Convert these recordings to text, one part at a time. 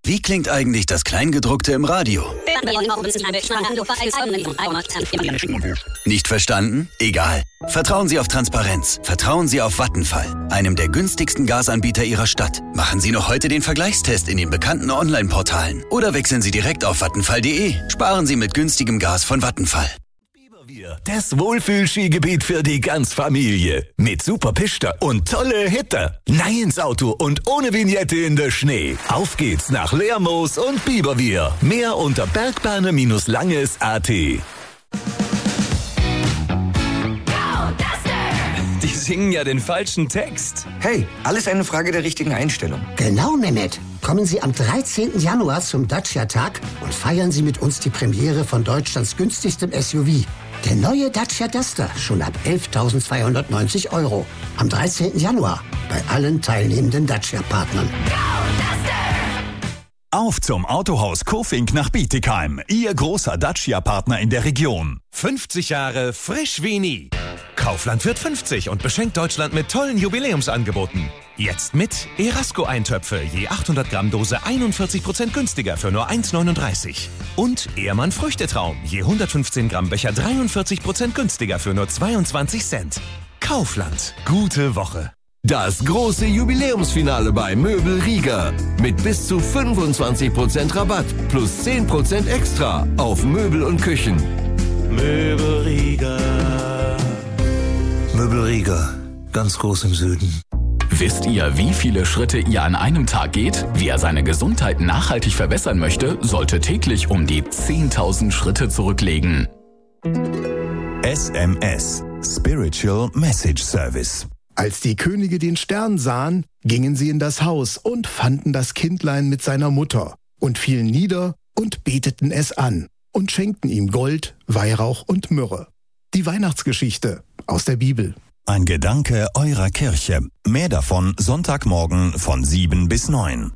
Wie klingt eigentlich das Kleingedruckte im Radio? Nicht verstanden? Egal. Vertrauen Sie auf Transparenz. Vertrauen Sie auf Vattenfall, einem der günstigsten Gasanbieter Ihrer Stadt. Machen Sie noch heute den Vergleichstest in den bekannten Online-Portalen. Oder wechseln Sie direkt auf vattenfall.de. Sparen Sie mit günstigem Gas von Vattenfall. Das Wohlfühlskigebiet für die ganze Familie. Mit super Piste und tolle Hitte. Nein ins Auto und ohne Vignette in der Schnee. Auf geht's nach Lermoos und Biberwier. Mehr unter bergbahne-langes.at. Die singen ja den falschen Text. Hey, alles eine Frage der richtigen Einstellung. Genau, Mehmet. Kommen Sie am 13. Januar zum Dacia-Tag und feiern Sie mit uns die Premiere von Deutschlands günstigstem SUV. Der neue Dacia Duster, schon ab 11.290 €. Am 13. Januar bei allen teilnehmenden Dacia-Partnern. Auf zum Autohaus Kofink nach Bietigheim. Ihr großer Dacia-Partner in der Region. 50 Jahre frisch wie nie. Kaufland wird 50 und beschenkt Deutschland mit tollen Jubiläumsangeboten. Jetzt mit Erasco-Eintöpfe, je 800 Gramm Dose 41% günstiger für nur 1,39. Und Ehrmann Früchtetraum, je 115 Gramm Becher 43% günstiger für nur 22 Cent. Kaufland, gute Woche. Das große Jubiläumsfinale bei Möbel Rieger. Mit bis zu 25% Rabatt plus 10% extra auf Möbel und Küchen. Möbel Rieger. Möbel Rieger, ganz groß im Süden. Wisst ihr, wie viele Schritte ihr an einem Tag geht? Wer seine Gesundheit nachhaltig verbessern möchte, sollte täglich um die 10.000 Schritte zurücklegen. SMS, Spiritual Message Service. Als die Könige den Stern sahen, gingen sie in das Haus und fanden das Kindlein mit seiner Mutter und fielen nieder und beteten es an und schenkten ihm Gold, Weihrauch und Myrrhe. Die Weihnachtsgeschichte aus der Bibel. Ein Gedanke eurer Kirche. Mehr davon Sonntagmorgen von 7 bis 9.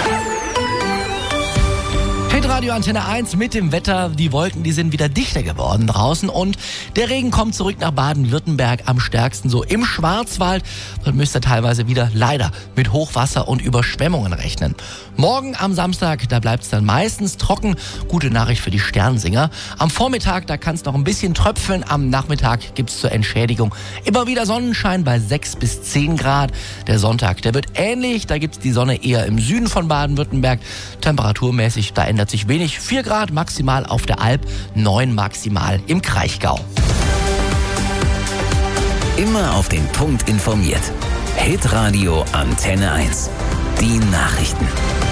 Radio Antenne 1 mit dem Wetter. Die Wolken, die sind wieder dichter geworden draußen und der Regen kommt zurück nach Baden-Württemberg, am stärksten so im Schwarzwald. Dort müsst ihr teilweise wieder leider mit Hochwasser und Überschwemmungen rechnen. Morgen am Samstag, da bleibt es dann meistens trocken. Gute Nachricht für die Sternsinger. Am Vormittag, da kann es noch ein bisschen tröpfeln. Am Nachmittag gibt es zur Entschädigung immer wieder Sonnenschein bei 6 bis 10 Grad. Der Sonntag, der wird ähnlich. Da gibt es die Sonne eher im Süden von Baden-Württemberg. Temperaturmäßig, da ändert sich wenig. 4 Grad maximal auf der Alp, 9 maximal im Kraichgau. Immer auf den Punkt informiert. Hitradio Antenne 1. Die Nachrichten.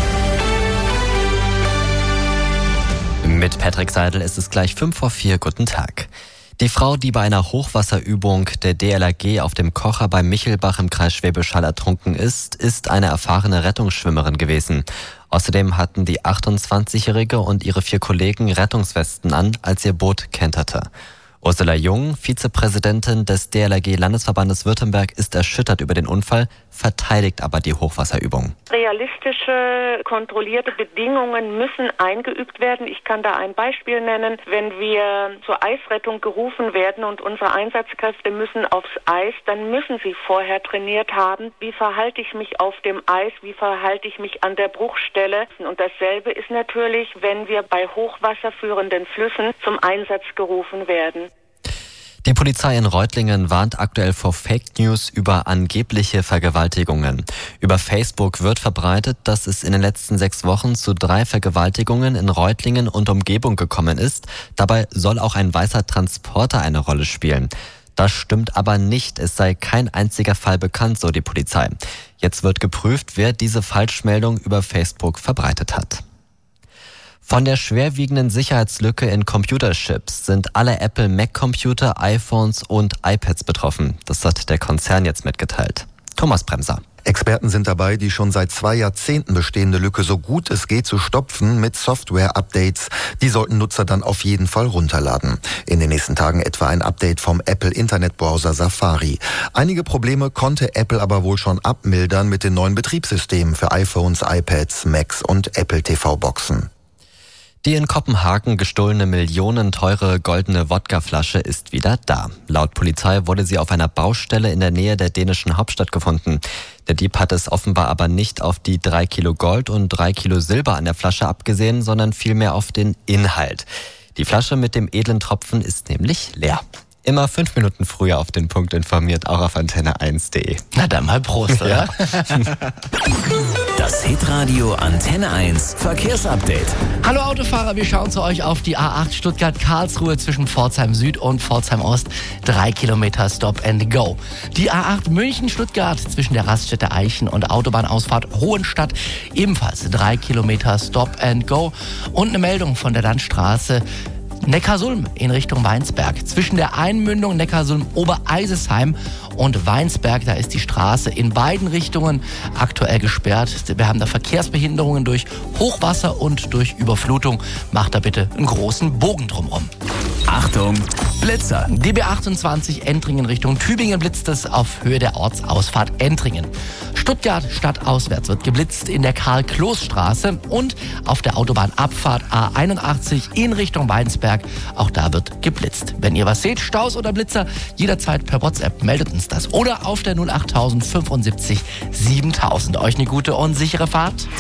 Mit Patrick Seidel ist es gleich 3:55. Guten Tag. Die Frau, die bei einer Hochwasserübung der DLRG auf dem Kocher bei Michelbach im Kreis Schwäbisch Hall ertrunken ist eine erfahrene Rettungsschwimmerin gewesen. Außerdem hatten die 28-Jährige und ihre 4 Kollegen Rettungswesten an, als ihr Boot kenterte. Ursula Jung, Vizepräsidentin des DLRG-Landesverbandes Württemberg, ist erschüttert über den Unfall, verteidigt aber die Hochwasserübung. Realistische, kontrollierte Bedingungen müssen eingeübt werden. Ich kann da ein Beispiel nennen. Wenn wir zur Eisrettung gerufen werden und unsere Einsatzkräfte müssen aufs Eis, dann müssen sie vorher trainiert haben. Wie verhalte ich mich auf dem Eis? Wie verhalte ich mich an der Bruchstelle? Und dasselbe ist natürlich, wenn wir bei hochwasserführenden Flüssen zum Einsatz gerufen werden. Die Polizei in Reutlingen warnt aktuell vor Fake News über angebliche Vergewaltigungen. Über Facebook wird verbreitet, dass es in den letzten 6 Wochen zu 3 Vergewaltigungen in Reutlingen und Umgebung gekommen ist. Dabei soll auch ein weißer Transporter eine Rolle spielen. Das stimmt aber nicht. Es sei kein einziger Fall bekannt, so die Polizei. Jetzt wird geprüft, wer diese Falschmeldung über Facebook verbreitet hat. Von der schwerwiegenden Sicherheitslücke in Computerchips sind alle Apple Mac-Computer, iPhones und iPads betroffen. Das hat der Konzern jetzt mitgeteilt. Thomas Bremser. Experten sind dabei, die schon seit 2 Jahrzehnten bestehende Lücke so gut es geht zu stopfen mit Software-Updates. Die sollten Nutzer dann auf jeden Fall runterladen. In den nächsten Tagen etwa ein Update vom Apple-Internetbrowser Safari. Einige Probleme konnte Apple aber wohl schon abmildern mit den neuen Betriebssystemen für iPhones, iPads, Macs und Apple TV-Boxen. Die in Kopenhagen gestohlene millionenteure goldene Wodkaflasche ist wieder da. Laut Polizei wurde sie auf einer Baustelle in der Nähe der dänischen Hauptstadt gefunden. Der Dieb hat es offenbar aber nicht auf die 3 Kilo Gold und 3 Kilo Silber an der Flasche abgesehen, sondern vielmehr auf den Inhalt. Die Flasche mit dem edlen Tropfen ist nämlich leer. Immer 5 Minuten früher auf den Punkt informiert, auch auf antenne1.de. Na dann mal Prost, oder? Ja. Das Hitradio Antenne 1 Verkehrsupdate. Hallo Autofahrer, wir schauen zu euch auf die A8 Stuttgart-Karlsruhe zwischen Pforzheim Süd und Pforzheim Ost. 3 Kilometer Stop and Go. Die A8 München-Stuttgart zwischen der Raststätte Eichen und Autobahnausfahrt Hohenstadt. Ebenfalls 3 Kilometer Stop and Go. Und eine Meldung von der Landstraße Neckarsulm in Richtung Weinsberg. Zwischen der Einmündung Neckarsulm-Obereisesheim und Weinsberg, da ist die Straße in beiden Richtungen aktuell gesperrt. Wir haben da Verkehrsbehinderungen durch Hochwasser und durch Überflutung. Macht da bitte einen großen Bogen drumherum. Achtung, Blitzer. DB 28 Entringen Richtung Tübingen blitzt es auf Höhe der Ortsausfahrt Entringen. Stuttgart stadtauswärts wird geblitzt in der Karl-Kloß-Straße und auf der Autobahnabfahrt A81 in Richtung Weinsberg. Auch da wird geblitzt. Wenn ihr was seht, Staus oder Blitzer, jederzeit per WhatsApp meldet uns das. Oder auf der 08000 75 7000. Euch eine gute und sichere Fahrt.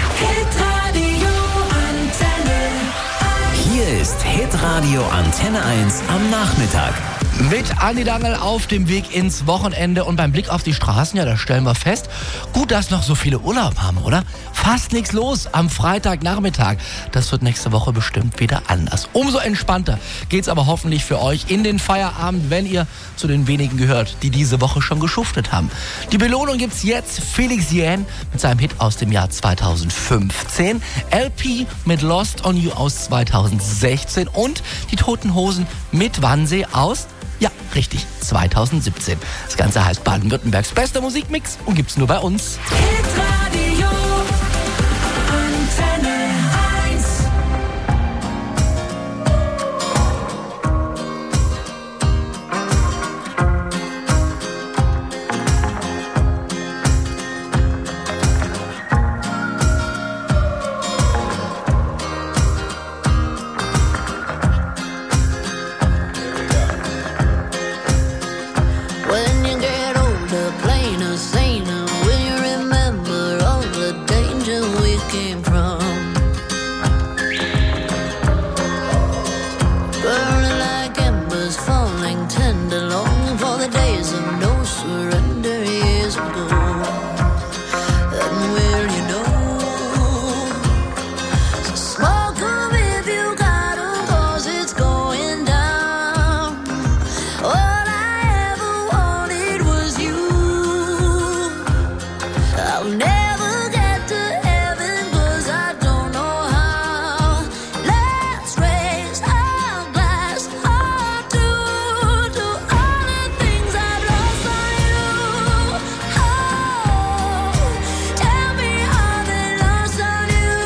Hier ist Hitradio Antenne 1 am Nachmittag. Mit Andi Dangel auf dem Weg ins Wochenende und beim Blick auf die Straßen, ja, da stellen wir fest, gut, dass noch so viele Urlaub haben, oder? Fast nichts los am Freitagnachmittag. Das wird nächste Woche bestimmt wieder anders. Umso entspannter geht's aber hoffentlich für euch in den Feierabend, wenn ihr zu den wenigen gehört, die diese Woche schon geschuftet haben. Die Belohnung gibt's jetzt. Felix Jähn mit seinem Hit aus dem Jahr 2015, LP mit Lost on You aus 2016 und die Toten Hosen mit Wannsee aus, ja, richtig, 2017. Das Ganze heißt Baden-Württembergs bester Musikmix und gibt's nur bei uns. Hitradio Antenne 1. When you get older, plainer, saner, will you remember all the danger we came from? Burning like embers, falling tender, longing for the days of no surrender years ago. And will you know? So smoke 'em if you got 'em, 'cause it's going down. All I ever wanted was you. I'll never get to heaven 'cause I don't know how. Let's raise our glass to all the things I've lost on you. Oh, tell me how they lost on you.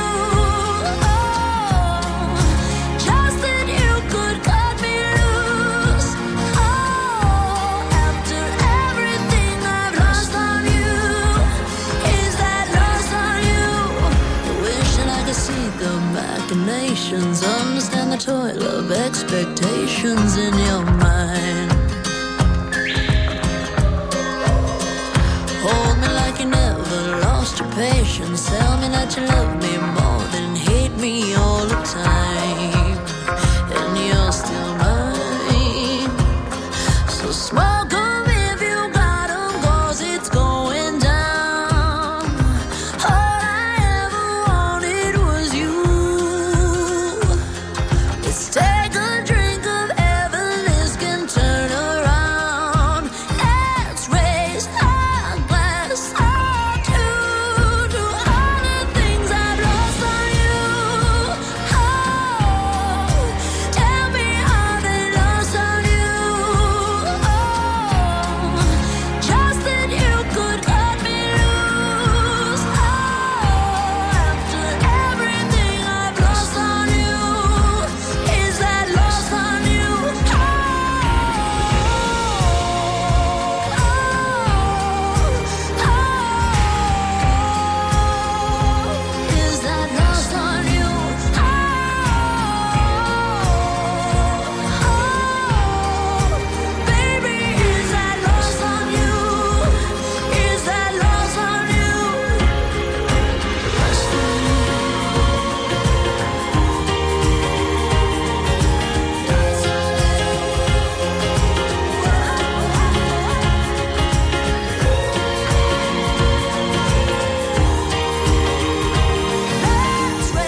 Oh, just that you could cut me loose. Oh, after everything I've lost on you, is that lost on you? I wish that I could see the machinations, understand the toil of expectations in your mind. Hold me like you never lost your patience, tell me that you love me more